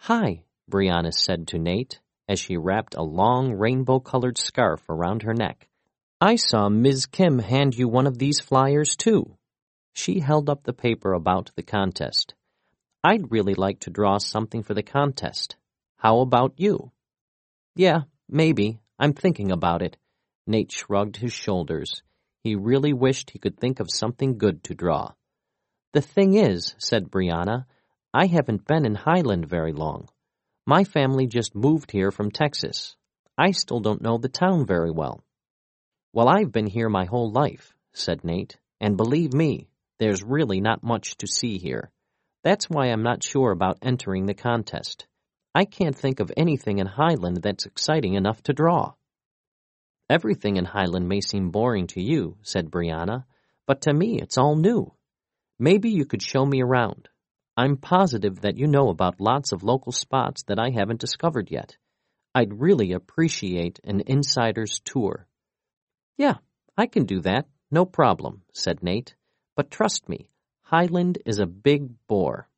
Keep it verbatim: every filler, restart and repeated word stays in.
Hi, Brianna said to Nate as she wrapped a long rainbow-colored scarf around her neck. I saw Miz Kim hand you one of these flyers, too. She held up the paper about the contest. I'd really like to draw something for the contest. How about you? Yeah, maybe. I'm thinking about it. Nate shrugged his shoulders. He really wished he could think of something good to draw. The thing is, said Brianna, I haven't been in Highland very long. My family just moved here from Texas. I still don't know the town very well. Well, I've been here my whole life, said Nate, and believe me, there's really not much to see here. That's why I'm not sure about entering the contest. I can't think of anything in Highland that's exciting enough to draw. Everything in Highland may seem boring to you, said Brianna, but to me it's all new. Maybe you could show me around. I'm positive that you know about lots of local spots that I haven't discovered yet. I'd really appreciate an insider's tour. Yeah, I can do that, no problem, said Nate. But trust me, Highland is a big bore.